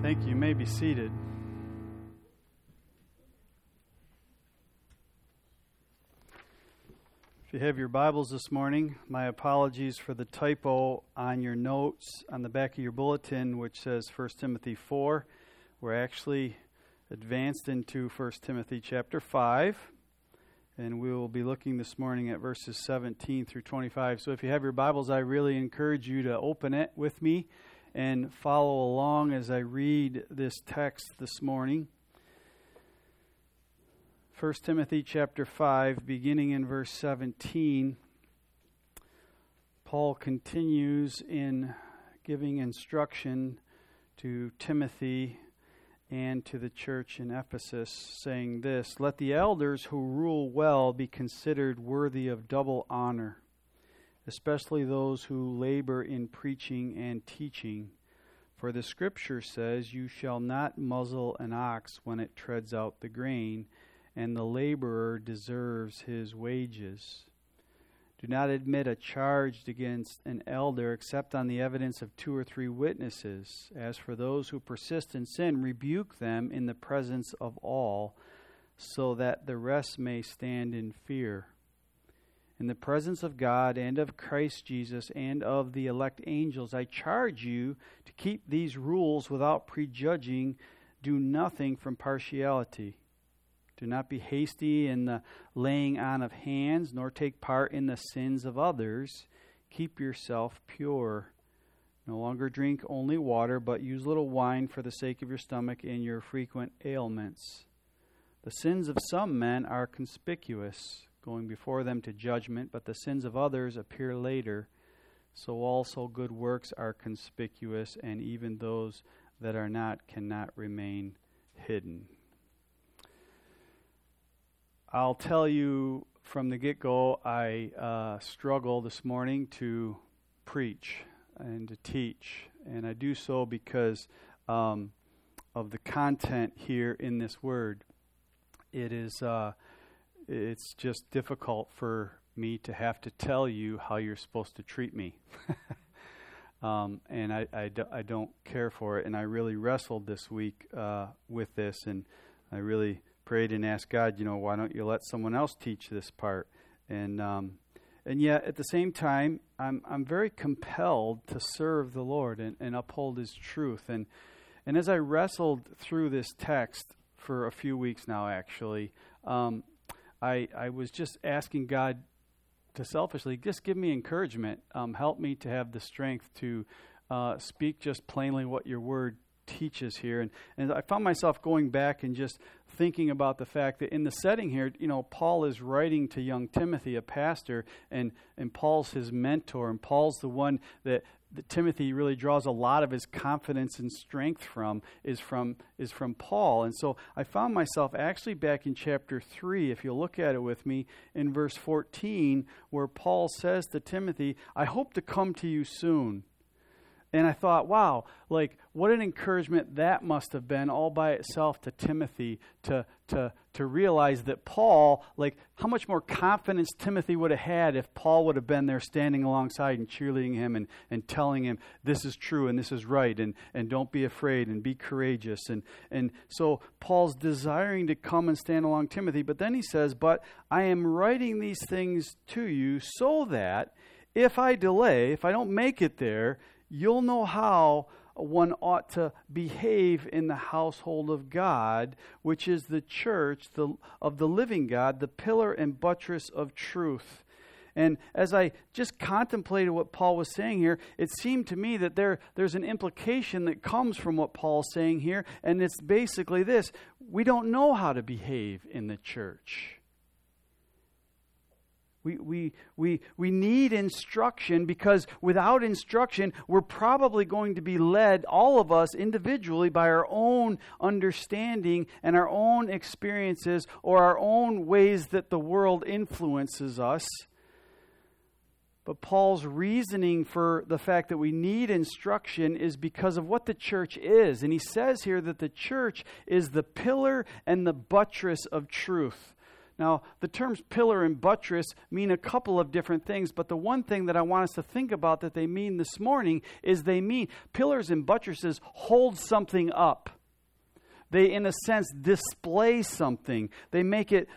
Thank you. You may be seated. If you have your Bibles this morning, my apologies for the typo on your notes on the back of your bulletin, which says 1 Timothy 4. We're actually advanced into 1 Timothy chapter 5, and we will be looking this morning at verses 17 through 25. So if you have your Bibles, I really encourage you to open it with me and follow along as I read this text this morning. 1 Timothy chapter 5, beginning in verse 17, Paul continues in giving instruction to Timothy and to the church in Ephesus, saying this: "Let the elders who rule well be considered worthy of double honor, especially those who labor in preaching and teaching. For the Scripture says, 'You shall not muzzle an ox when it treads out the grain,' and the laborer deserves his wages. Do not admit a charge against an elder except on the evidence of 2 or 3 witnesses. As for those who persist in sin, rebuke them in the presence of all, so that the rest may stand in fear. In the presence of God and of Christ Jesus and of the elect angels, I charge you to keep these rules without prejudging. Do nothing from partiality. Do not be hasty in the laying on of hands, nor take part in the sins of others. Keep yourself pure. No longer drink only water, but use little wine for the sake of your stomach and your frequent ailments. The sins of some men are conspicuous, going before them to judgment, but the sins of others appear later. So also good works are conspicuous, and even those that are not cannot remain hidden." I'll tell you from the get-go, I struggle this morning to preach and to teach. And I do so because of the content here in this word. It's just difficult for me to have to tell you how you're supposed to treat me. And I don't care for it. And I really wrestled this week with this, and I really prayed and asked God, why don't you let someone else teach this part? And yet at the same time, I'm very compelled to serve the Lord and uphold His truth. And as I wrestled through this text for a few weeks now, actually, I was just asking God to selfishly just give me encouragement, help me to have the strength to speak just plainly what Your Word teaches here. And I found myself going back and just thinking about the fact that in the setting here, Paul is writing to young Timothy, a pastor, and Paul's his mentor, and Paul's the one that Timothy really draws a lot of his confidence and strength from is from Paul. And so I found myself actually back in chapter 3, if you'll look at it with me, in verse 14, where Paul says to Timothy, "I hope to come to you soon." And I thought, wow, what an encouragement that must have been all by itself to Timothy to realize that Paul, how much more confidence Timothy would have had if Paul would have been there standing alongside and cheerleading him and telling him this is true and this is right and don't be afraid and be courageous. And so Paul's desiring to come and stand along Timothy, but then he says, "But I am writing these things to you so that if I delay, if I don't make it there, you'll know how one ought to behave in the household of God, which is the church of the living God, the pillar and buttress of truth." And as I just contemplated what Paul was saying here, it seemed to me that there's an implication that comes from what Paul's saying here, and it's basically this: we don't know how to behave in the church. We need instruction, because without instruction, we're probably going to be led, all of us individually, by our own understanding and our own experiences or our own ways that the world influences us. But Paul's reasoning for the fact that we need instruction is because of what the church is. And he says here that the church is the pillar and the buttress of truth. Now, the terms pillar and buttress mean a couple of different things, but the one thing that I want us to think about that they mean this morning is they mean pillars and buttresses hold something up. They, in a sense, display something. They make it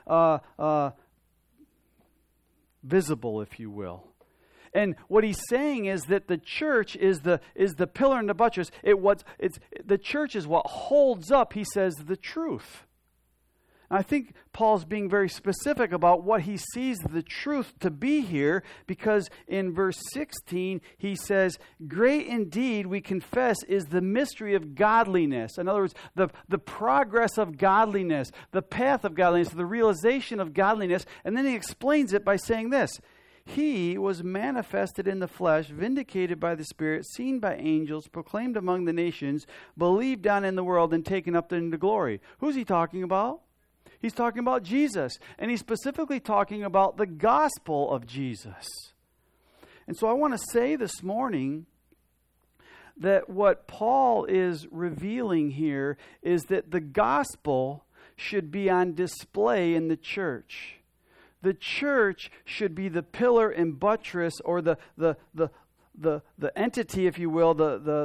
visible, if you will. And what he's saying is that the church is the pillar and the buttress. The church is what holds up, he says, the truth. And I think Paul's being very specific about what he sees the truth to be here, because in verse 16 he says, "Great indeed, we confess, is the mystery of godliness." In other words, the progress of godliness, the path of godliness, the realization of godliness. And then he explains it by saying this: "He was manifested in the flesh, vindicated by the Spirit, seen by angels, proclaimed among the nations, believed on in the world, and taken up into glory." Who's he talking about? He's talking about Jesus, and he's specifically talking about the gospel of Jesus. And so I want to say this morning that what Paul is revealing here is that the gospel should be on display in the church. The church should be the pillar and buttress, or the entity, if you will,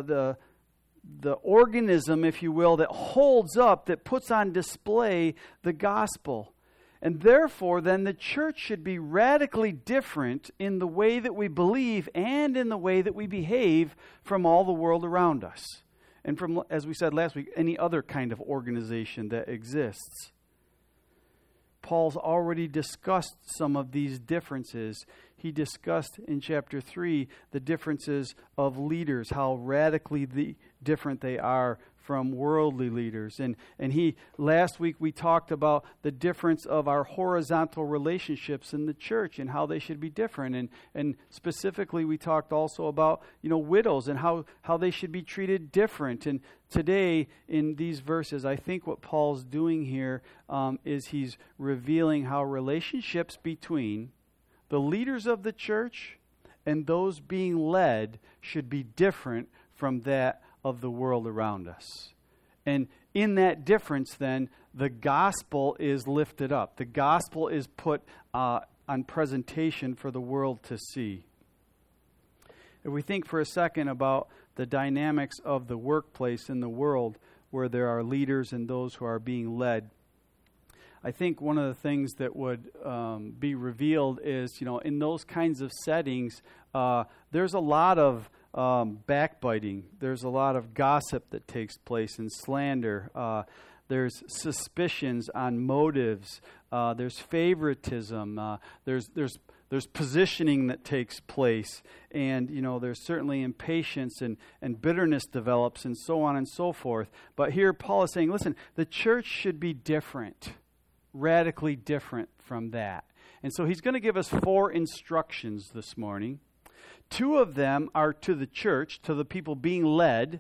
the organism, if you will, that holds up, that puts on display the gospel. And therefore, then, the church should be radically different in the way that we believe and in the way that we behave from all the world around us. And from, as we said last week, any other kind of organization that exists. Paul's already discussed some of these differences. He discussed in chapter 3 the differences of leaders, how radically different they are from worldly leaders. And last week we talked about the difference of our horizontal relationships in the church and how they should be different. And specifically we talked also about, widows and how they should be treated different. And today in these verses, I think what Paul's doing here is he's revealing how relationships between the leaders of the church and those being led should be different from that of the world around us. And in that difference, then, the gospel is lifted up. The gospel is put on presentation for the world to see. If we think for a second about the dynamics of the workplace in the world where there are leaders and those who are being led, I think one of the things that would be revealed is, in those kinds of settings, there's a lot of backbiting. There's a lot of gossip that takes place and slander. There's suspicions on motives. There's favoritism. There's positioning that takes place. And, there's certainly impatience and bitterness develops and so on and so forth. But here Paul is saying, listen, the church should be different. Radically different from that. And so he's going to give us 4 instructions this morning. 2 of them are to the church, to the people being led,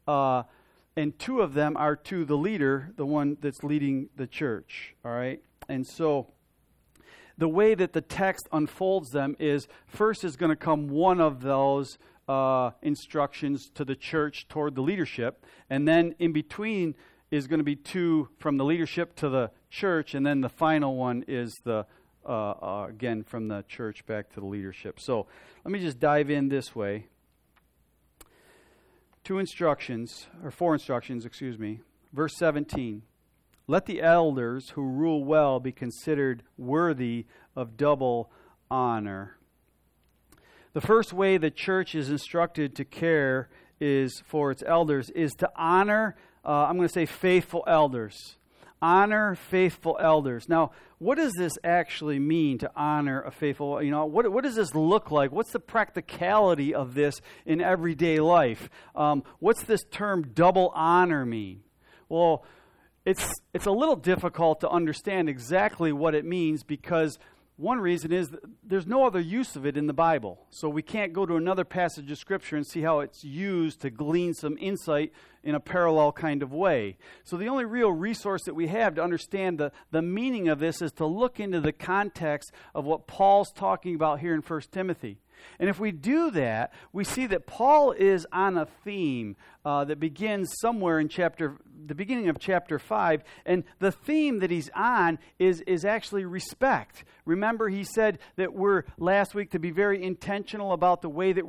and 2 of them are to the leader, the one that's leading the church. All right? And so the way that the text unfolds them is, first is going to come one of those instructions to the church toward the leadership, and then in between is going to be 2 from the leadership to the church, and then the final one is again from the church back to the leadership. So let me just dive in this way. 4 instructions. Verse 17. "Let the elders who rule well be considered worthy of double honor." The first way the church is instructed to care is for its elders is to honor, I'm going to say faithful elders. Honor faithful elders. Now, what does this actually mean to honor a faithful? What does this look like? What's the practicality of this in everyday life? What's this term double honor mean? Well, it's a little difficult to understand exactly what it means, because one reason is there's no other use of it in the Bible. So we can't go to another passage of Scripture and see how it's used to glean some insight in a parallel kind of way. So the only real resource that we have to understand the meaning of this is to look into the context of what Paul's talking about here in 1 Timothy. And if we do that, we see that Paul is on a theme that begins somewhere in the beginning of chapter 5, and the theme that he's on is actually respect. Remember, he said that we're last week to be very intentional about the way that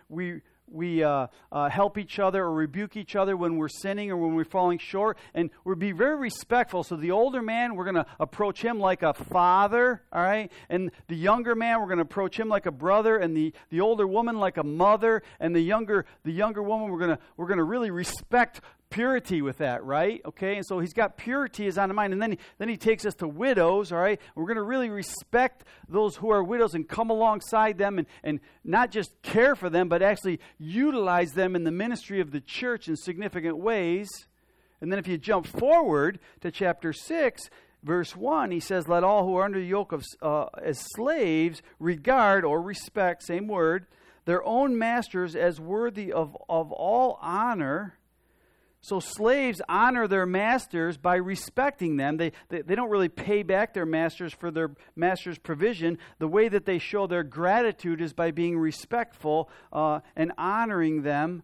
we help each other or rebuke each other when we're sinning or when we're falling short, and we'll be very respectful. So the older man, we're going to approach him like a father, all right? And the younger man, we're going to approach him like a brother, and the older woman like a mother, and the younger woman, we're going to really respect purity with that, right? Okay, and so he's got purity is on the mind, and then he takes us to widows, all right? We're going to really respect those who are widows and come alongside them and not just care for them, but actually utilize them in the ministry of the church in significant ways. And then if you jump forward to chapter 6, verse 1, he says, "Let all who are under the yoke of as slaves regard," or respect, same word, "their own masters as worthy of all honor." So slaves honor their masters by respecting them. They don't really pay back their masters for their master's provision. The way that they show their gratitude is by being respectful and honoring them.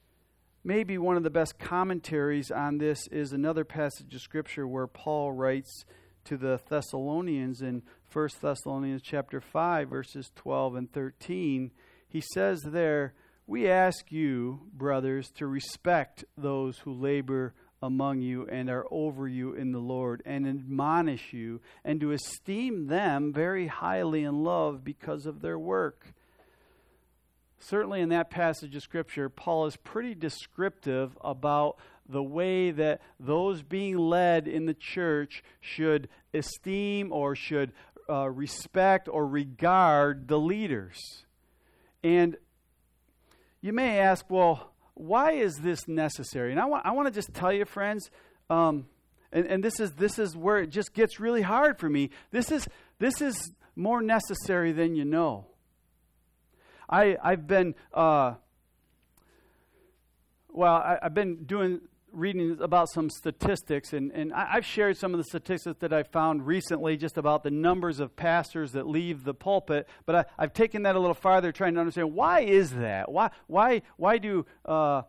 Maybe one of the best commentaries on this is another passage of Scripture where Paul writes to the Thessalonians in 1 Thessalonians chapter 5, verses 12 and 13. He says there, "We ask you, brothers, to respect those who labor among you and are over you in the Lord, and admonish you, and to esteem them very highly in love because of their work." Certainly in that passage of Scripture, Paul is pretty descriptive about the way that those being led in the church should esteem or should respect or regard the leaders. And you may ask, well, why is this necessary? And I want to just tell you, friends, and this is where it just gets really hard for me. This is more necessary than you know. I've been reading about some statistics, and I've shared some of the statistics that I found recently just about the numbers of pastors that leave the pulpit, but I've taken that a little farther, trying to understand, why is that? Why do a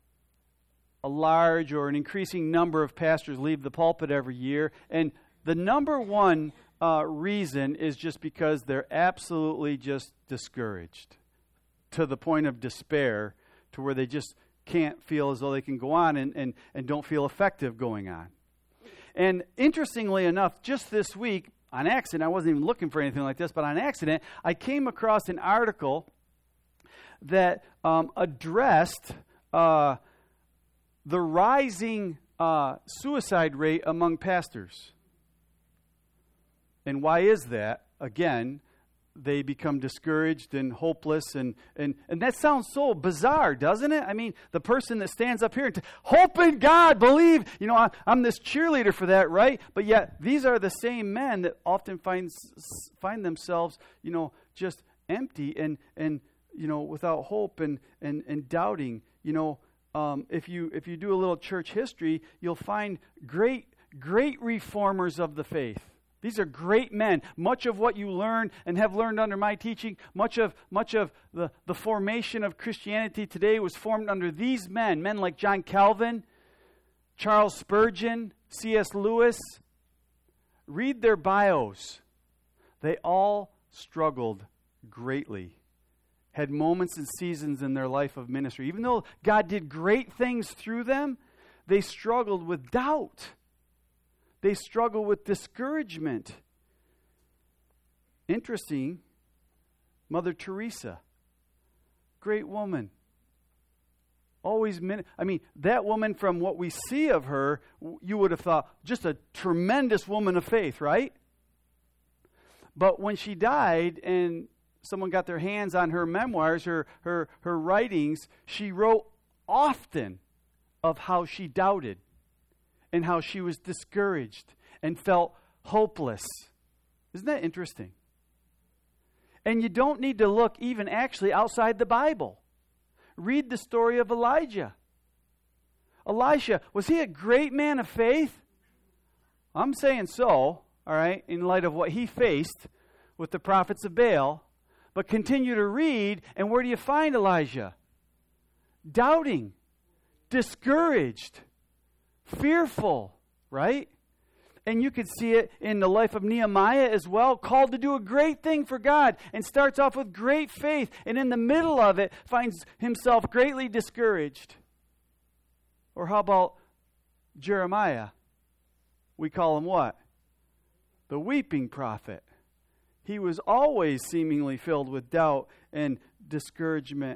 large or an increasing number of pastors leave the pulpit every year? And the number one reason is just because they're absolutely just discouraged to the point of despair, to where they just can't feel as though they can go on and don't feel effective going on. And interestingly enough, just this week, on accident, I wasn't even looking for anything like this, but on accident, I came across an article that addressed the rising suicide rate among pastors. And why is that? Again, they become discouraged and hopeless, and that sounds so bizarre, doesn't it? I mean, the person that stands up here and hope in God, believe, I'm this cheerleader for that, right? But yet, these are the same men that often find themselves, just empty and without hope and doubting. If you do a little church history, you'll find great reformers of the faith. These are great men. Much of what you learn and have learned under my teaching, much of the formation of Christianity today was formed under these men like John Calvin, Charles Spurgeon, C.S. Lewis. Read their bios. They all struggled greatly, had moments and seasons in their life of ministry. Even though God did great things through them, they struggled with doubt. They struggle with discouragement. Interesting, Mother Teresa, great woman. That woman, from what we see of her, you would have thought just a tremendous woman of faith, right? But when she died and someone got their hands on her memoirs, her writings, she wrote often of how she doubted and how she was discouraged and felt hopeless. Isn't that interesting? And you don't need to look even actually outside the Bible. Read the story of Elijah. Elisha, was he a great man of faith? I'm saying so, all right, in light of what he faced with the prophets of Baal. But continue to read, and where do you find Elijah? Doubting, discouraged, fearful, right? And you could see it in the life of Nehemiah as well, called to do a great thing for God, and starts off with great faith, and in the middle of it finds himself greatly discouraged. Or how about Jeremiah? We call him what? The weeping prophet. He was always seemingly filled with doubt and discouragement.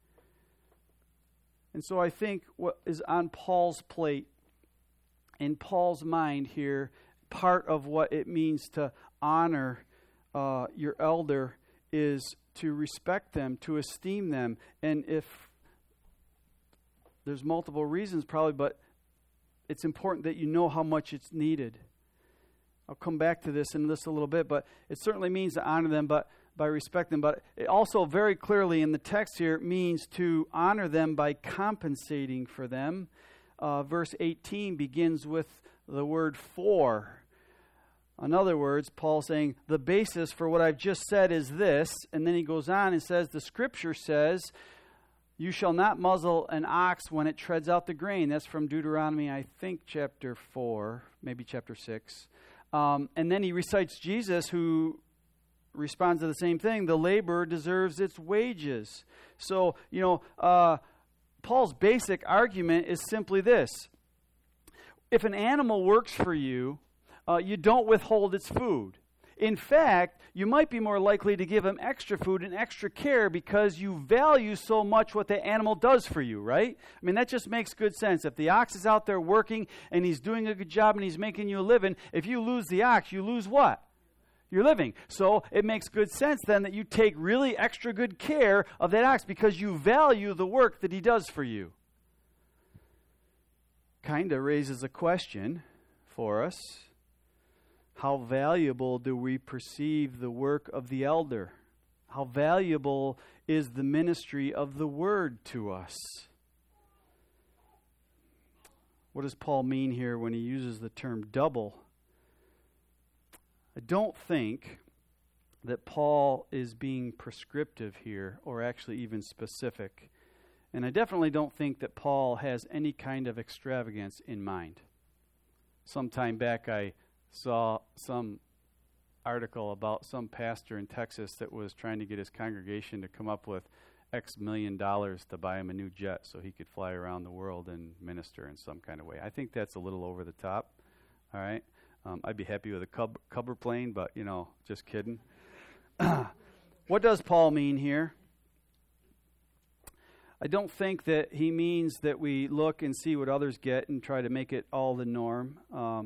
And so I think what is on Paul's plate, in Paul's mind here, part of what it means to honor your elder is to respect them, to esteem them. And if there's multiple reasons probably, but it's important that you know how much it's needed. I'll come back to this in just a little bit, but it certainly means to honor them but by respect them. But it also very clearly in the text here means to honor them by compensating for them. Verse 18 begins with the word for. In other words, Paul saying, the basis for what I've just said is this. And then he goes on and says, the scripture says, you shall not muzzle an ox when it treads out the grain. That's from Deuteronomy, I think, chapter 4, maybe chapter 6. And then he recites Jesus, who responds to the same thing. The laborer deserves its wages. So, Paul's basic argument is simply this. If an animal works for you, you don't withhold its food. In fact, you might be more likely to give him extra food and extra care because you value so much what the animal does for you, right? I mean, that just makes good sense. If the ox is out there working and he's doing a good job and he's making you a living, if you lose the ox, you lose what? Your living. So it makes good sense then that you take really extra good care of that ox because you value the work that he does for you. Kind of raises a question for us. How valuable do we perceive the work of the elder? How valuable is the ministry of the word to us? What does Paul mean here when he uses the term double? I don't think that Paul is being prescriptive here or actually even specific. And I definitely don't think that Paul has any kind of extravagance in mind. Some time back I saw some article about some pastor in Texas that was trying to get his congregation to come up with X million dollars to buy him a new jet so he could fly around the world and minister in some kind of way. I think that's a little over the top. All right. I'd be happy with a Cubber plane, but, just kidding. What does Paul mean here? I don't think that he means that we look and see what others get and try to make it all the norm.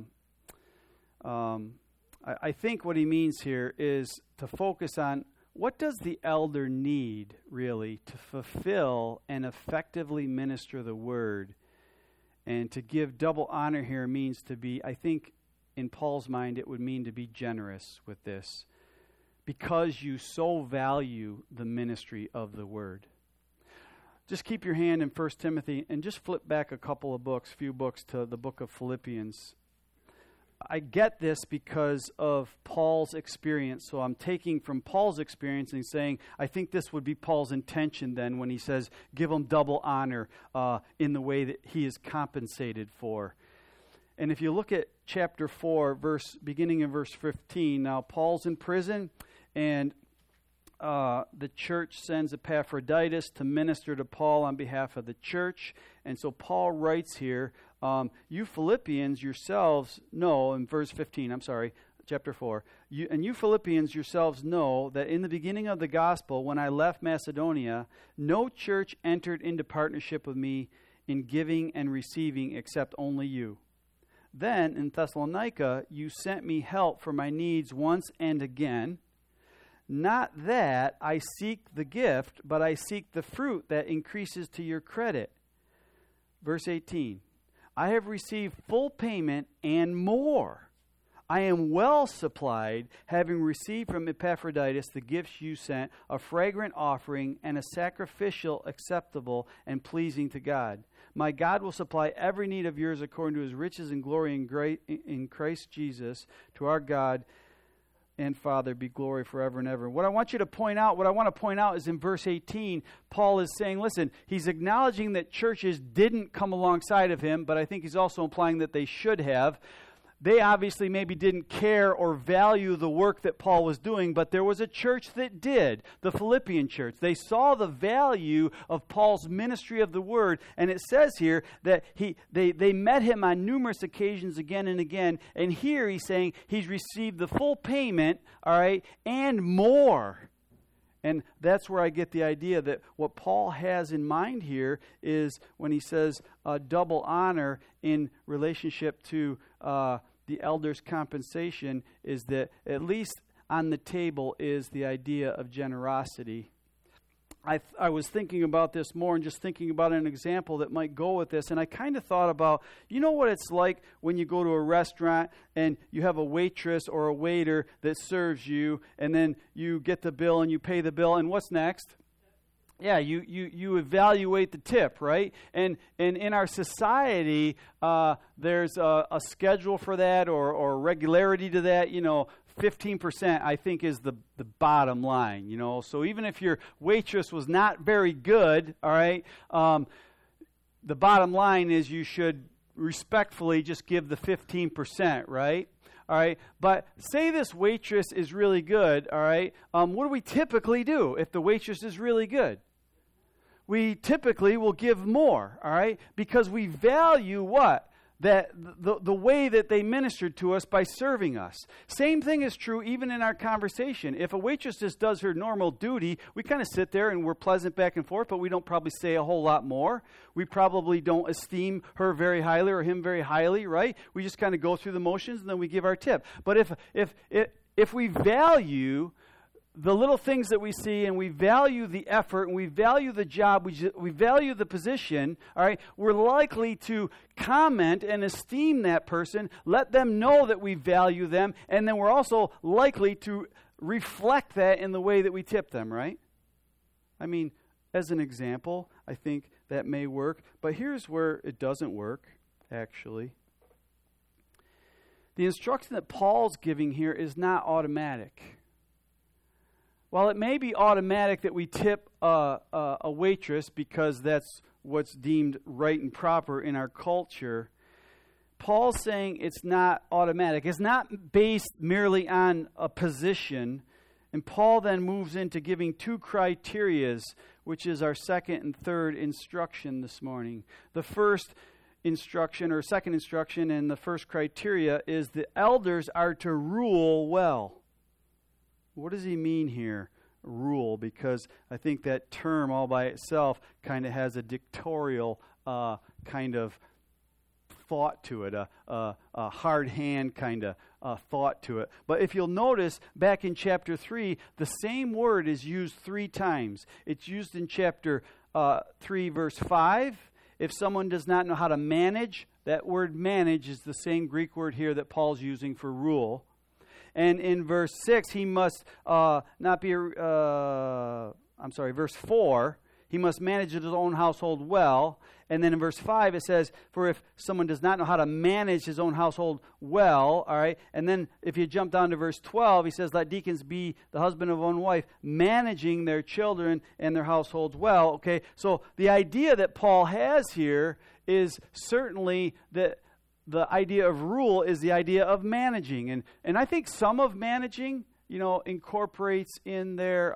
I think what he means here is to focus on what does the elder need, really, to fulfill and effectively minister the word. And to give double honor here means to be, I think, in Paul's mind, it would mean to be generous with this because you so value the ministry of the word. Just keep your hand in 1 Timothy and just flip back a few books to the book of Philippians. I get this because of Paul's experience. So I'm taking from Paul's experience and saying, I think this would be Paul's intention then when he says, give him double honor in the way that he is compensated for. And if you look at chapter 4, beginning in verse 15, now Paul's in prison, and the church sends Epaphroditus to minister to Paul on behalf of the church. And so Paul writes here, you Philippians yourselves know, in verse 15, chapter 4, you Philippians yourselves know that in the beginning of the gospel, when I left Macedonia, no church entered into partnership with me in giving and receiving except only you. Then in Thessalonica, you sent me help for my needs once and again. Not that I seek the gift, but I seek the fruit that increases to your credit. Verse 18, I have received full payment and more. I am well supplied, having received from Epaphroditus the gifts you sent, a fragrant offering and a sacrificial acceptable and pleasing to God. My God will supply every need of yours according to his riches and glory in Christ Jesus. To our God and Father be glory forever and ever. What I want to point out is in verse 18, Paul is saying, listen, he's acknowledging that churches didn't come alongside of him, but I think he's also implying that they should have. They obviously maybe didn't care or value the work that Paul was doing, but there was a church that did, the Philippian church. They saw the value of Paul's ministry of the word, and it says here that they met him on numerous occasions again and again, and here he's saying he's received the full payment, all right, and more. And that's where I get the idea that what Paul has in mind here is when he says double honor in relationship to the elders' compensation, is that at least on the table is the idea of generosity. I was thinking about this more and just thinking about an example that might go with this, and I kind of thought about, you know what it's like when you go to a restaurant and you have a waitress or a waiter that serves you, and then you get the bill and you pay the bill, and what's next? Yeah, you evaluate the tip, right? And in our society, there's a schedule for that or regularity to that. 15% I think is the bottom line. So even if your waitress was not very good, all right, the bottom line is you should respectfully just give the 15%, right? All right, but say this waitress is really good, all right, what do we typically do if the waitress is really good? We typically will give more, all right, because we value what? That the way that they ministered to us by serving us. Same thing is true even in our conversation. If a waitress just does her normal duty, we kind of sit there and we're pleasant back and forth, but we don't probably say a whole lot more. We probably don't esteem her very highly or him very highly, right? We just kind of go through the motions and then we give our tip. But if we value the little things that we see, and we value the effort, and we value the job, we value the position, all right, we're likely to comment and esteem that person, let them know that we value them, and then we're also likely to reflect that in the way that we tip them, right? I mean, as an example, I think that may work, but here's where it doesn't work, actually. The instruction that Paul's giving here is not automatic. While it may be automatic that we tip a waitress because that's what's deemed right and proper in our culture, Paul's saying it's not automatic. It's not based merely on a position. And Paul then moves into giving two criterias, which is our second and third instruction this morning. The first instruction or second instruction and the first criteria is the elders are to rule well. What does he mean here, rule? Because I think that term all by itself kind of has a dictatorial kind of thought to it, a hard hand kind of thought to it. But if you'll notice, back in chapter 3, the same word is used 3 times. It's used in chapter 3, verse 5. If someone does not know how to manage, that word manage is the same Greek word here that Paul's using for rule. And in verse 6, he must not be, verse 4, he must manage his own household well. And then in verse 5, it says, for if someone does not know how to manage his own household well, all right. And then if you jump down to verse 12, he says, let deacons be the husband of one wife, managing their children and their households well. Okay, so the idea that Paul has here is certainly that the idea of rule is the idea of managing. And I think some of managing, incorporates in their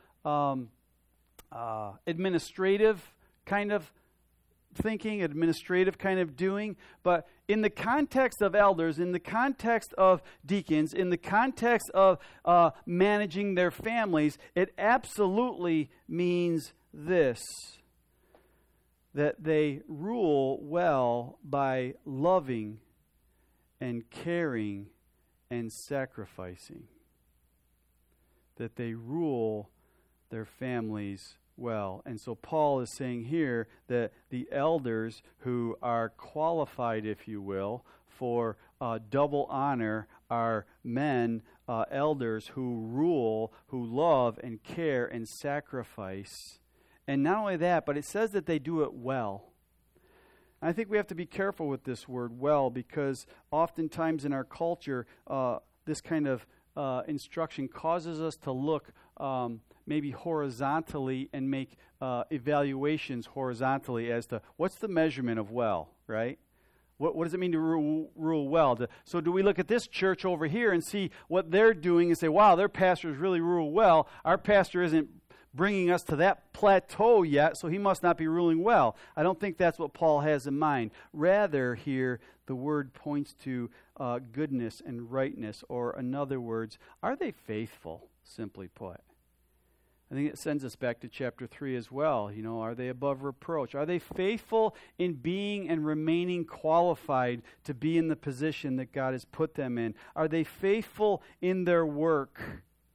administrative kind of thinking, administrative kind of doing. But in the context of elders, in the context of deacons, in the context of managing their families, it absolutely means this: that they rule well by loving and caring and sacrificing. That they rule their families well. And so Paul is saying here that the elders who are qualified, if you will, for double honor are men, elders who rule, who love and care and sacrifice. And not only that, but it says that they do it well. I think we have to be careful with this word well, because oftentimes in our culture, this kind of instruction causes us to look maybe horizontally and make evaluations horizontally as to what's the measurement of well, right? What does it mean to rule well? So do we look at this church over here and see what they're doing and say, wow, their pastors really rule well. Our pastor isn't bringing us to that plateau yet, so he must not be ruling well. I don't think that's what Paul has in mind. Rather, here, the word points to goodness and rightness, or in other words, are they faithful, simply put? I think it sends us back to chapter 3 as well. You know, are they above reproach? Are they faithful in being and remaining qualified to be in the position that God has put them in? Are they faithful in their work?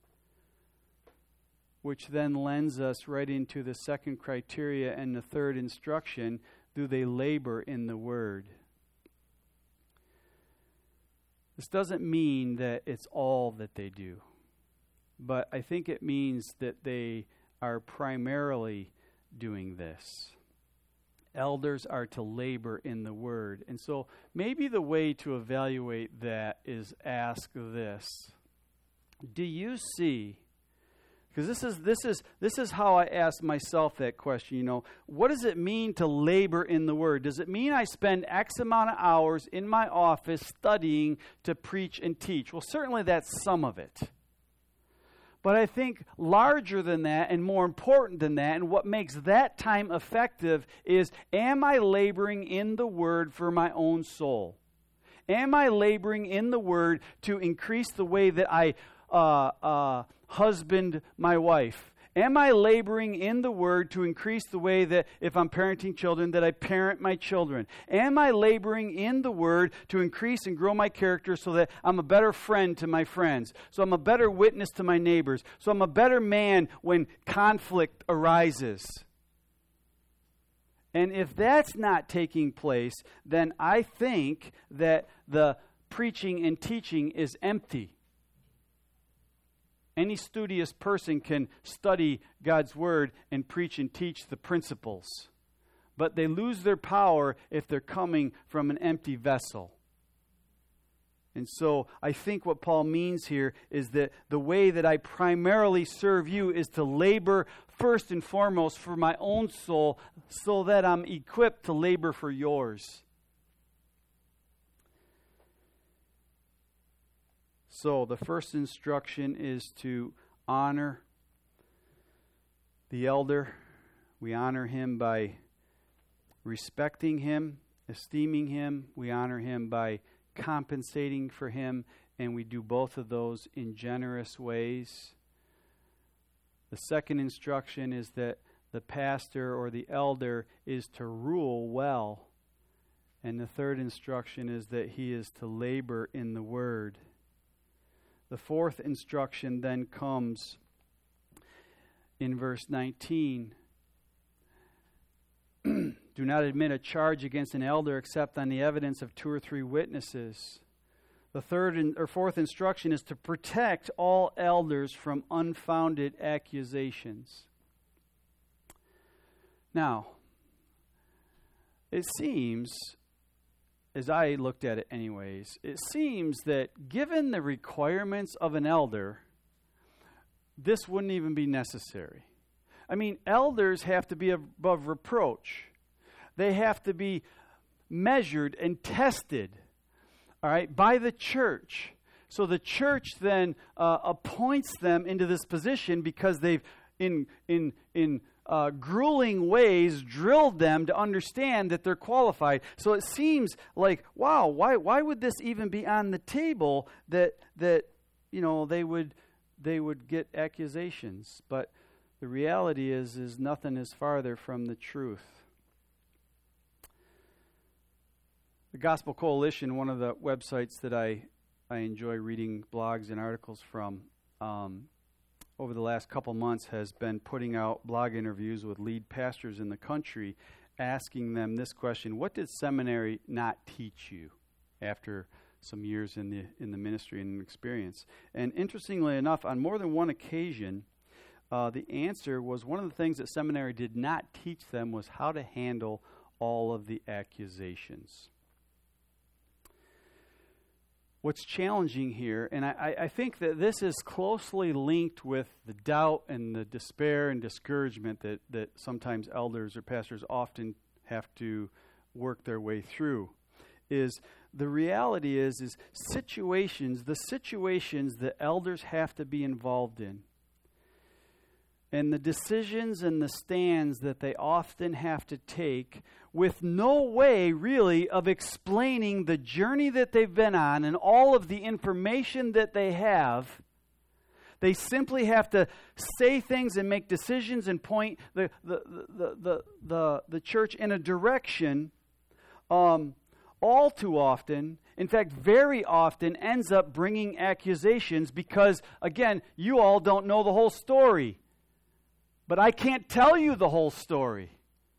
Which then lends us right into the second criteria and the third instruction. Do they labor in the word? This doesn't mean that it's all that they do. But I think it means that they are primarily doing this. Elders are to labor in the word. And so maybe the way to evaluate that is ask this. Do you see, because this is how I ask myself that question, you know, what does it mean to labor in the word? Does it mean I spend X amount of hours in my office studying to preach and teach? Well, certainly that's some of it. But I think larger than that and more important than that, and what makes that time effective is, am I laboring in the word for my own soul? Am I laboring in the word to increase the way that I husband my wife? Am I laboring in the word to increase the way that if I'm parenting children, that I parent my children? Am I laboring in the word to increase and grow my character so that I'm a better friend to my friends? So I'm a better witness to my neighbors? So I'm a better man when conflict arises? And if that's not taking place, then I think that the preaching and teaching is empty. Any studious person can study God's word and preach and teach the principles. But they lose their power if they're coming from an empty vessel. And so I think what Paul means here is that the way that I primarily serve you is to labor first and foremost for my own soul so that I'm equipped to labor for yours. So the first instruction is to honor the elder. We honor him by respecting him, esteeming him. We honor him by compensating for him, and we do both of those in generous ways. The second instruction is that the pastor or the elder is to rule well. And the third instruction is that he is to labor in the word. The fourth instruction then comes in verse 19. Do not admit a charge against an elder except on the evidence of 2 or 3 witnesses. The fourth instruction is to protect all elders from unfounded accusations. Now, it seems, as I looked at it anyways, it seems that given the requirements of an elder, this wouldn't even be necessary. I mean, elders have to be above reproach. They have to be measured and tested, all right, by the church. So the church then appoints them into this position because they've, in grueling ways, drilled them to understand that they're qualified. So it seems like, wow, why would this even be on the table that you know they would get accusations? But the reality is nothing is farther from the truth. The Gospel Coalition, one of the websites that I enjoy reading blogs and articles from, over the last couple months has been putting out blog interviews with lead pastors in the country, asking them this question: what did seminary not teach you after some years in the ministry and experience? And interestingly enough, on more than one occasion, the answer was one of the things that seminary did not teach them was how to handle all of the accusations. what's challenging here, and I think that this is closely linked with the doubt and the despair and discouragement that sometimes elders or pastors often have to work their way through, is the reality is the situations that elders have to be involved in, and the decisions and the stands that they often have to take with no way really of explaining the journey that they've been on and all of the information that they have. They simply have to say things and make decisions and point the church in a direction. All too often, in fact, very often, ends up bringing accusations because, again, you all don't know the whole story. But I can't tell you the whole story.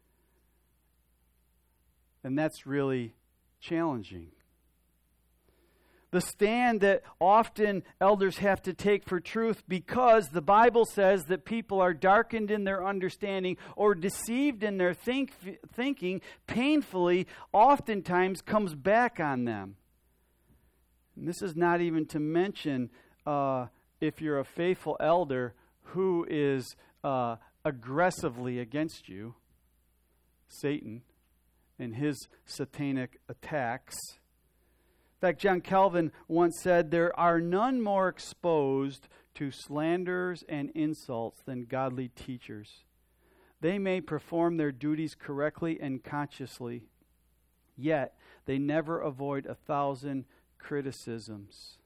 And that's really challenging. The stand that often elders have to take for truth because the Bible says that people are darkened in their understanding or deceived in their thinking painfully oftentimes comes back on them. And this is not even to mention if you're a faithful elder who is aggressively against you, Satan, and his satanic attacks. In fact, John Calvin once said, "There are none more exposed to slanders and insults than godly teachers. They may perform their duties correctly and consciously, yet they never avoid 1,000 criticisms."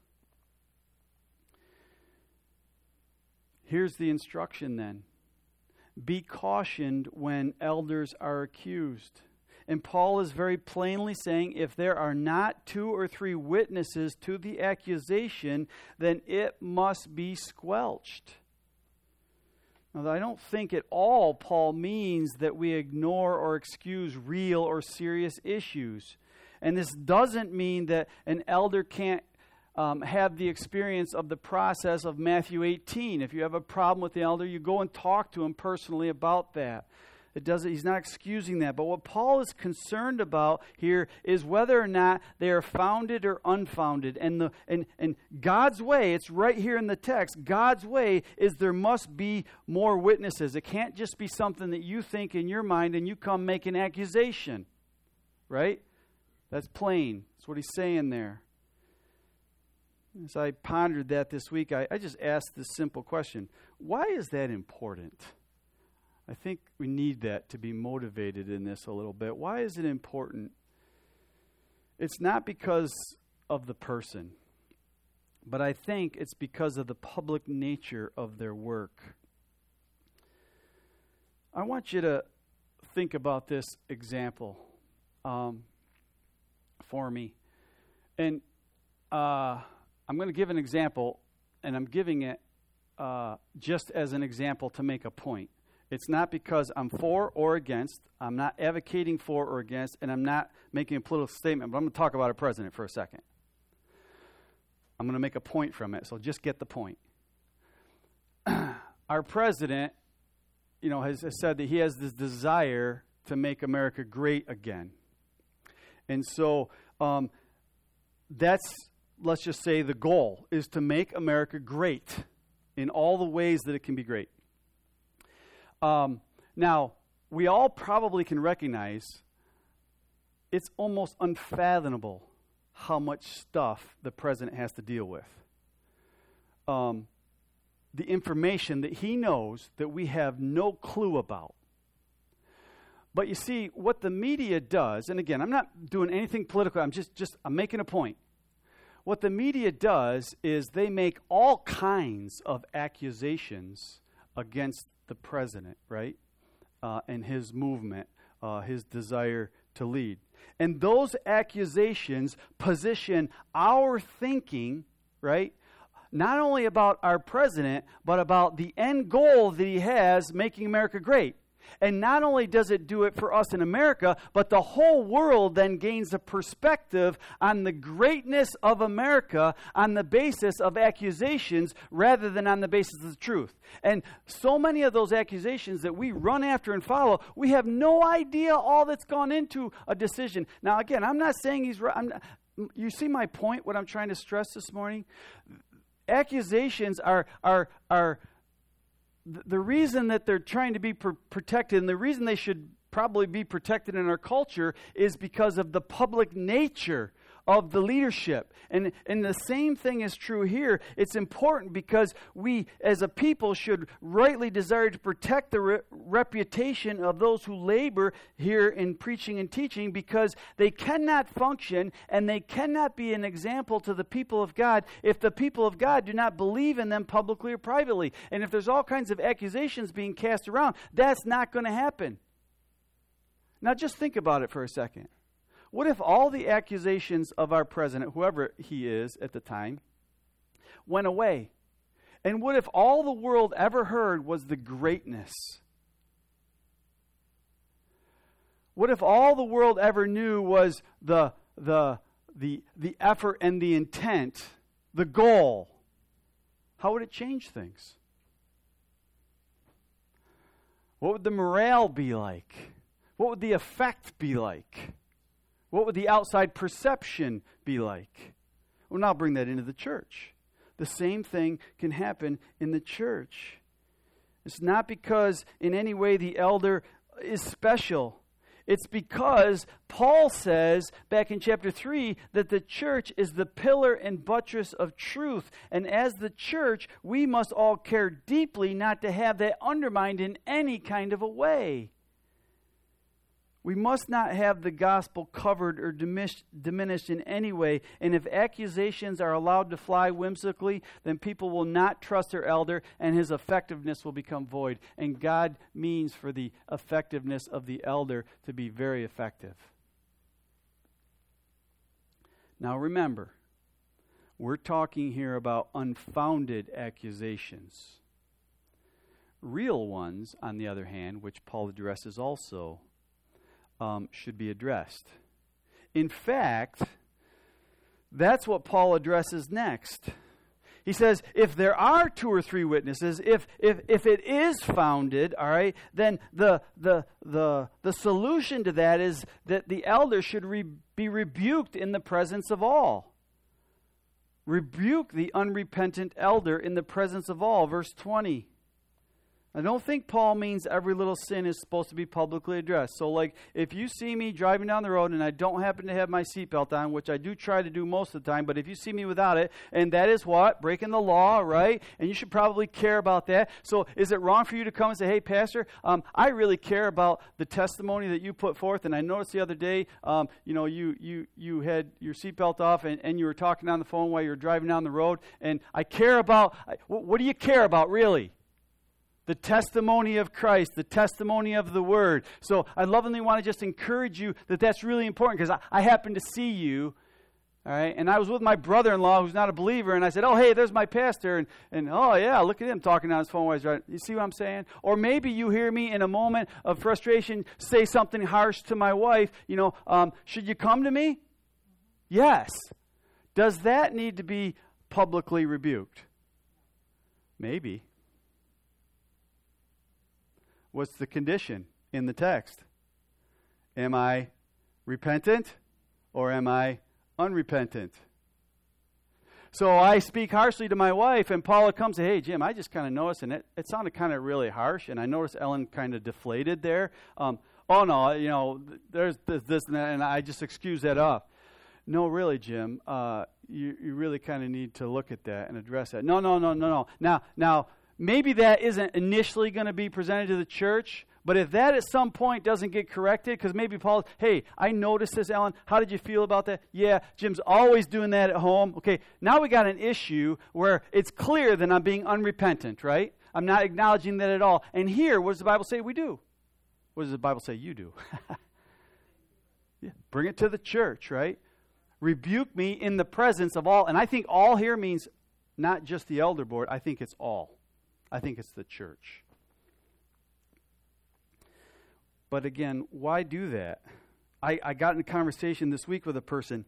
Here's the instruction then. Be cautioned when elders are accused. And Paul is very plainly saying if there are not 2 or 3 witnesses to the accusation, then it must be squelched. Now, I don't think at all Paul means that we ignore or excuse real or serious issues. And this doesn't mean that an elder can't have the experience of the process of Matthew 18. If you have a problem with the elder, you go and talk to him personally about that. He's not excusing that. But what Paul is concerned about here is whether or not they are founded or unfounded. And God's way, it's right here in the text, God's way is there must be more witnesses. It can't just be something that you think in your mind and you come make an accusation. Right? That's plain. That's what he's saying there. As I pondered that this week, I just asked this simple question. Why is that important? I think we need that to be motivated in this a little bit. Why is it important? It's not because of the person, but I think it's because of the public nature of their work. I want you to think about this example for me. And I'm going to give an example, and I'm giving it just as an example to make a point. It's not because I'm for or against. I'm not advocating for or against, and I'm not making a political statement, but I'm going to talk about a president for a second. I'm going to make a point from it, so just get the point. Our president, has said that he has this desire to make America great again. And so that's, let's just say, the goal is to make America great in all the ways that it can be great. Now, we all probably can recognize it's almost unfathomable how much stuff the president has to deal with. The information that he knows that we have no clue about. But you see, what the media does, and again, I'm not doing anything political, I'm making a point. What the media does is they make all kinds of accusations against the president, right? And his movement, his desire to lead. And those accusations position our thinking, right? Not only about our president, but about the end goal that he has, making America great. And not only does it do it for us in America, but the whole world then gains a perspective on the greatness of America on the basis of accusations rather than on the basis of the truth. And so many of those accusations that we run after and follow, we have no idea all that's gone into a decision. Now, again, I'm not saying he's right. you see my point, what I'm trying to stress this morning? Accusations are the reason that they're trying to be protected, and the reason they should probably be protected in our culture is because of the public nature of the leadership. And the same thing is true here. It's important because we as a people should rightly desire to protect the reputation of those who labor here in preaching and teaching, because they cannot function and they cannot be an example to the people of God if the people of God do not believe in them publicly or privately. And if there's all kinds of accusations being cast around, that's not going to happen. Now just think about it for a second. What if all the accusations of our president, whoever he is at the time, went away? And what if all the world ever heard was the greatness? What if all the world ever knew was the effort and the intent, the goal? How would it change things? What would the morale be like? What would the effect be like? What would the outside perception be like? Well, now bring that into the church. The same thing can happen in the church. It's not because in any way the elder is special. It's because Paul says back in chapter 3 that the church is the pillar and buttress of truth. And as the church, we must all care deeply not to have that undermined in any kind of a way. We must not have the gospel covered or diminished in any way. And if accusations are allowed to fly whimsically, then people will not trust their elder and his effectiveness will become void. And God means for the effectiveness of the elder to be very effective. Now remember, we're talking here about unfounded accusations. Real ones, on the other hand, which Paul addresses also, should be addressed. In fact, that's what Paul addresses next. He says, if there are 2 or 3 witnesses, if it is founded, all right, then the solution to that is that the elder should be rebuked in the presence of all. Rebuke the unrepentant elder in the presence of all. Verse 20. I don't think Paul means every little sin is supposed to be publicly addressed. So like, if you see me driving down the road and I don't happen to have my seatbelt on, which I do try to do most of the time, but if you see me without it, and that is what? Breaking the law, right? And you should probably care about that. So is it wrong for you to come and say, hey, Pastor, I really care about the testimony that you put forth, and I noticed the other day, you had your seatbelt off and you were talking on the phone while you were driving down the road, and I care about, what do you care about, really? The testimony of Christ, the testimony of the Word. So I lovingly want to just encourage you that that's really important, because I happen to see you, all right? And I was with my brother-in-law who's not a believer, and I said, oh, hey, there's my pastor. And oh, yeah, look at him talking on his phone while he's driving. You see what I'm saying? Or maybe you hear me in a moment of frustration say something harsh to my wife. Should you come to me? Yes. Does that need to be publicly rebuked? Maybe. What's the condition in the text? Am I repentant or am I unrepentant? So I speak harshly to my wife, and Paula comes and, hey, Jim, I just kind of noticed, and it sounded kind of really harsh, and I noticed Ellen kind of deflated there. Oh, no, there's this and that, and I just excuse that up. No, really, Jim, you really kind of need to look at that and address that. No. Now, maybe that isn't initially going to be presented to the church, but if that at some point doesn't get corrected, because maybe Paul, hey, I noticed this, Ellen. How did you feel about that? Yeah, Jim's always doing that at home. Okay, now we got an issue where it's clear that I'm being unrepentant, right? I'm not acknowledging that at all. And here, what does the Bible say we do? What does the Bible say you do? Yeah, bring it to the church, right? Rebuke me in the presence of all. And I think all here means not just the elder board. I think it's all. I think it's the church. But again, why do that? I got in a conversation this week with a person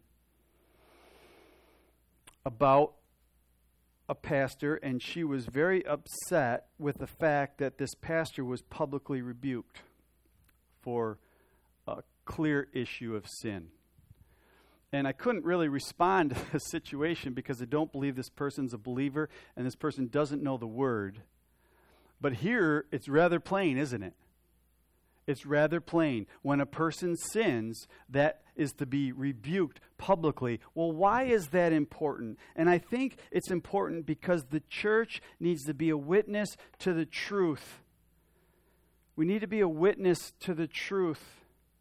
about a pastor, and she was very upset with the fact that this pastor was publicly rebuked for a clear issue of sin. And I couldn't really respond to the situation because I don't believe this person's a believer and this person doesn't know the word. But here, it's rather plain, isn't it? It's rather plain. When a person sins, that is to be rebuked publicly. Well, why is that important? And I think it's important because the church needs to be a witness to the truth. We need to be a witness to the truth.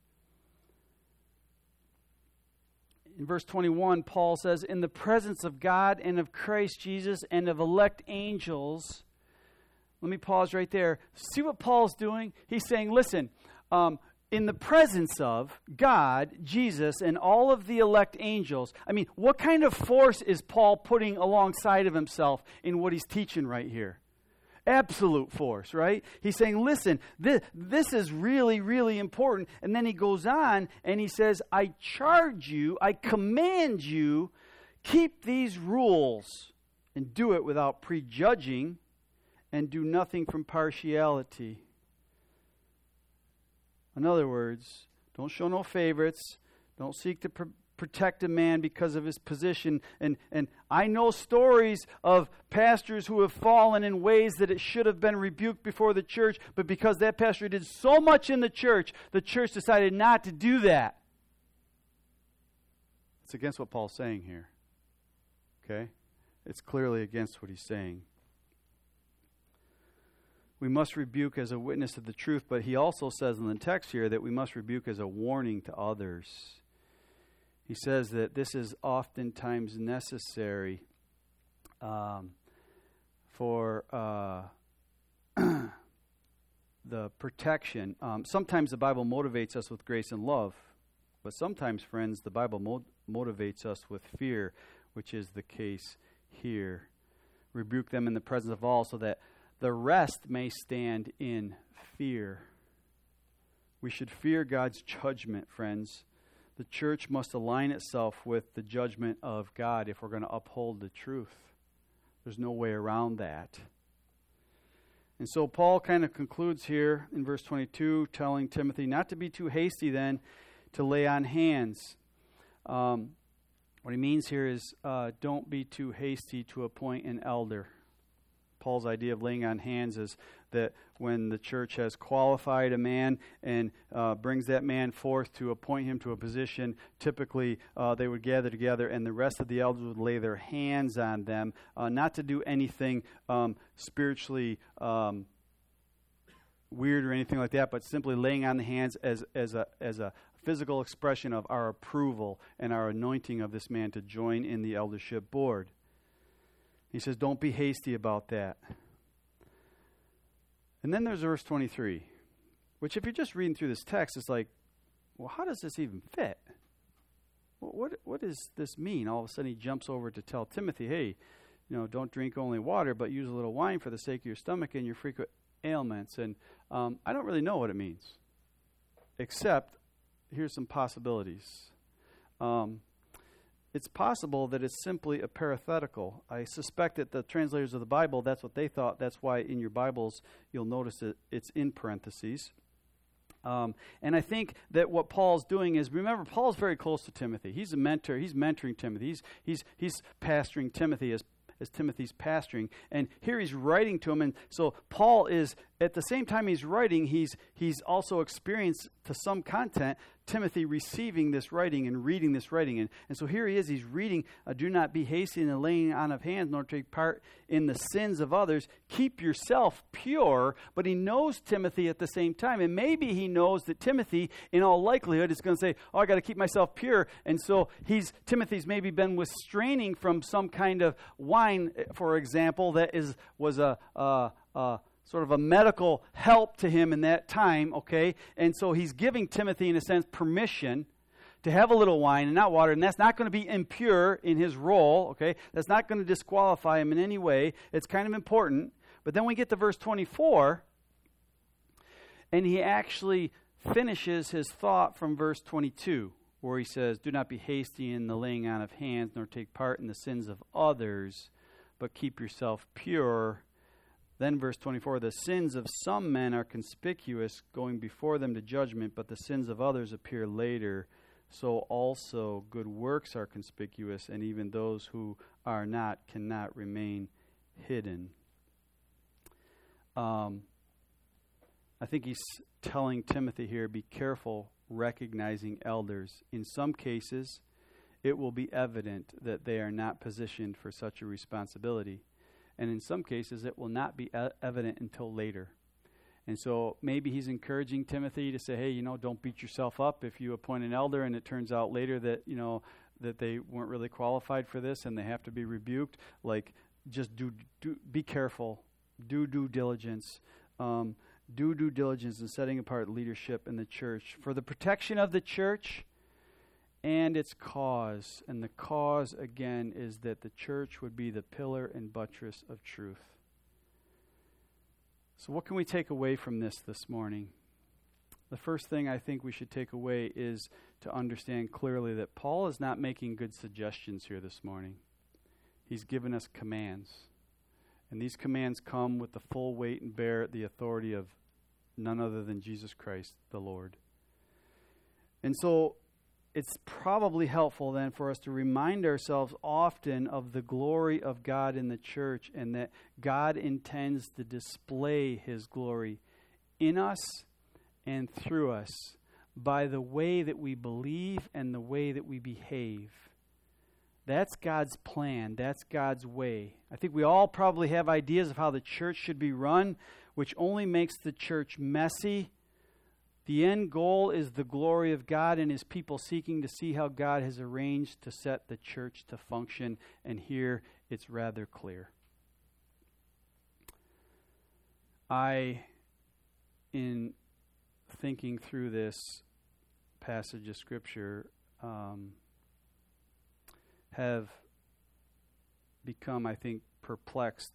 In verse 21, Paul says, in the presence of God and of Christ Jesus and of elect angels. Let me pause right there. See what Paul's doing? He's saying, listen, in the presence of God, Jesus, and all of the elect angels, I mean, what kind of force is Paul putting alongside of himself in what he's teaching right here? Absolute force, right? He's saying, listen, this is really, really important. And then he goes on and he says, I charge you, I command you, keep these rules and do it without prejudging and do nothing from partiality. In other words, don't show no favorites. Don't seek to protect a man because of his position. And I know stories of pastors who have fallen in ways that it should have been rebuked before the church, but because that pastor did so much in the church decided not to do that. It's against what Paul's saying here. Okay? It's clearly against what he's saying. We must rebuke as a witness of the truth, but he also says in the text here that we must rebuke as a warning to others. He says that this is oftentimes necessary for the protection. Sometimes the Bible motivates us with grace and love, but sometimes, friends, the Bible motivates us with fear, which is the case here. Rebuke them in the presence of all so that the rest may stand in fear. We should fear God's judgment, friends. The church must align itself with the judgment of God if we're going to uphold the truth. There's no way around that. And so Paul kind of concludes here in verse 22, telling Timothy not to be too hasty then to lay on hands. What he means here is don't be too hasty to appoint an elder. Paul's idea of laying on hands is that when the church has qualified a man and brings that man forth to appoint him to a position, typically they would gather together and the rest of the elders would lay their hands on them, not to do anything spiritually weird or anything like that, but simply laying on the hands as a physical expression of our approval and our anointing of this man to join in the eldership board. He says, don't be hasty about that. And then there's verse 23, which if you're just reading through this text, it's like, well, how does this even fit? What does this mean? All of a sudden he jumps over to tell Timothy, hey, don't drink only water, but use a little wine for the sake of your stomach and your frequent ailments. And I don't really know what it means, except here's some possibilities. It's possible that it's simply a parenthetical. I suspect that the translators of the Bible, that's what they thought. That's why in your Bibles you'll notice that it's in parentheses. And I think that what Paul's doing is, remember, Paul's very close to Timothy. He's a mentor. He's mentoring Timothy. He's pastoring Timothy as Timothy's pastoring. And here he's writing to him. And so Paul is, at the same time he's writing, he's also experienced to some content Timothy receiving this writing and reading this writing. And so here he is, he's reading, do not be hasty in the laying on of hands, nor take part in the sins of others. Keep yourself pure. But he knows Timothy at the same time. And maybe he knows that Timothy, in all likelihood, is going to say, I got to keep myself pure. And so Timothy's maybe been restraining from some kind of wine, for example, that was a sort of a medical help to him in that time, okay? And so he's giving Timothy, in a sense, permission to have a little wine and not water, and that's not going to be impure in his role, okay? That's not going to disqualify him in any way. It's kind of important. But then we get to verse 24, and he actually finishes his thought from verse 22, where he says, do not be hasty in the laying on of hands, nor take part in the sins of others, but keep yourself pure. Then verse 24, the sins of some men are conspicuous, going before them to judgment, but the sins of others appear later, so also good works are conspicuous, and even those who are not cannot remain hidden. I think he's telling Timothy here, be careful recognizing elders. In some cases, it will be evident that they are not positioned for such a responsibility. And in some cases, it will not be evident until later. And so maybe he's encouraging Timothy to say, hey, don't beat yourself up if you appoint an elder and it turns out later that, that they weren't really qualified for this and they have to be rebuked. Like, just be careful. Do due diligence. Do due diligence in setting apart leadership in the church for the protection of the church and its cause. And the cause, again, is that the church would be the pillar and buttress of truth. So what can we take away from this morning? The first thing I think we should take away is to understand clearly that Paul is not making good suggestions here this morning. He's given us commands. And these commands come with the full weight and bear the authority of none other than Jesus Christ, the Lord. And so it's probably helpful then for us to remind ourselves often of the glory of God in the church and that God intends to display His glory in us and through us by the way that we believe and the way that we behave. That's God's plan. That's God's way. I think we all probably have ideas of how the church should be run, which only makes the church messy. The end goal is the glory of God and His people seeking to see how God has arranged to set the church to function. And here it's rather clear. In thinking through this passage of Scripture, have become, I think, perplexed,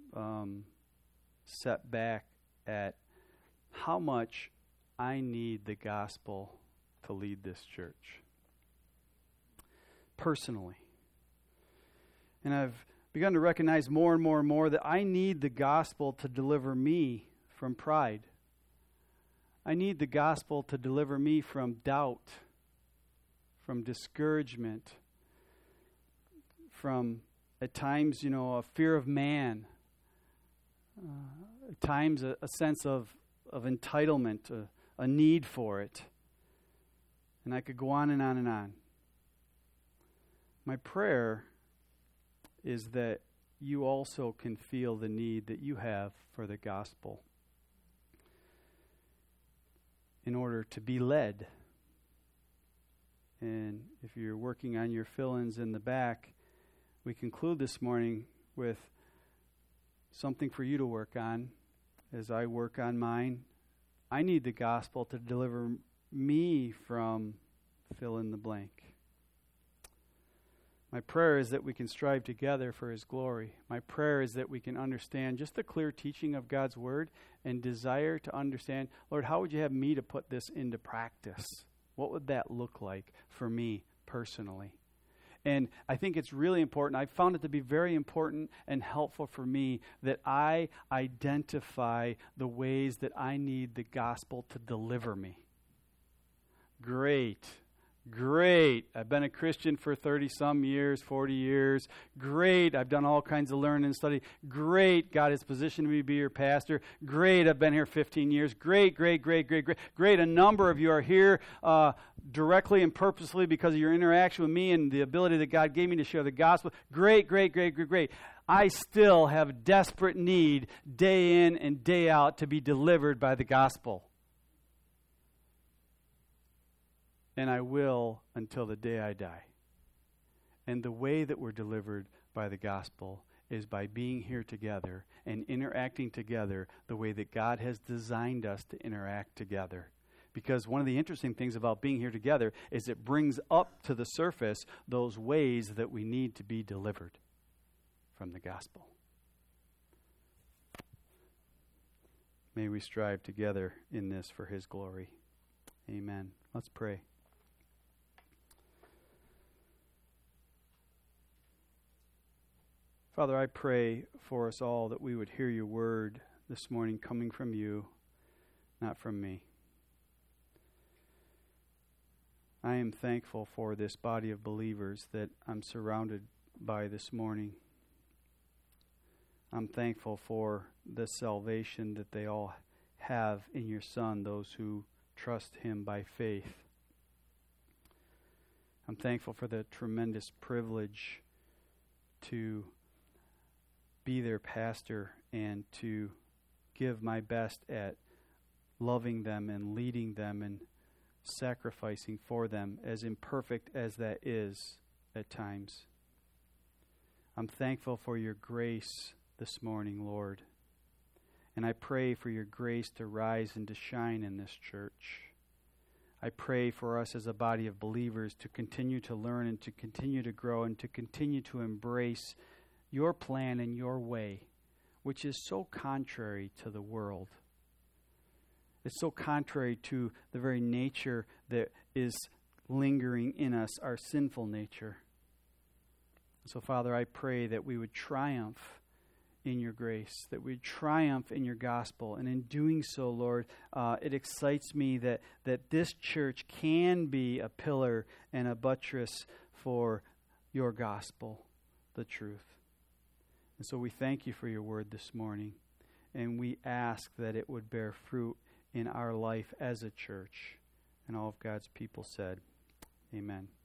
set back at how much I need the gospel to lead this church. Personally. And I've begun to recognize more and more and more that I need the gospel to deliver me from pride. I need the gospel to deliver me from doubt, from discouragement, from, at times, a fear of man, at times a sense of entitlement, a need for it. And I could go on and on and on. My prayer is that you also can feel the need that you have for the gospel in order to be led. And if you're working on your fill-ins in the back, we conclude this morning with something for you to work on as I work on mine. I need the gospel to deliver me from fill in the blank. My prayer is that we can strive together for His glory. My prayer is that we can understand just the clear teaching of God's Word and desire to understand, Lord, how would you have me to put this into practice? What would that look like for me personally? And I think it's really important. I found it to be very important and helpful for me that I identify the ways that I need the gospel to deliver me. Great. I've been a Christian for 30-some years, 40 years. Great. I've done all kinds of learning and study. Great. God has positioned me to be your pastor. Great. I've been here 15 years. Great. A number of you are here directly and purposely because of your interaction with me and the ability that God gave me to share the gospel. Great. I still have desperate need day in and day out to be delivered by the gospel. And I will until the day I die. And the way that we're delivered by the gospel is by being here together and interacting together the way that God has designed us to interact together. Because one of the interesting things about being here together is it brings up to the surface those ways that we need to be delivered from the gospel. May we strive together in this for His glory. Amen. Let's pray. Father, I pray for us all that we would hear your word this morning coming from you, not from me. I am thankful for this body of believers that I'm surrounded by this morning. I'm thankful for the salvation that they all have in your Son, those who trust Him by faith. I'm thankful for the tremendous privilege to be their pastor and to give my best at loving them and leading them and sacrificing for them, as imperfect as that is at times. I'm thankful for your grace this morning, Lord. And I pray for your grace to rise and to shine in this church. I pray for us as a body of believers to continue to learn and to continue to grow and to continue to embrace your plan and your way, which is so contrary to the world. It's so contrary to the very nature that is lingering in us, our sinful nature. So, Father, I pray that we would triumph in your grace, that we triumph in your gospel. And in doing so, Lord, it excites me that this church can be a pillar and a buttress for your gospel, the truth. And so we thank you for your word this morning, and we ask that it would bear fruit in our life as a church. And all of God's people said, amen.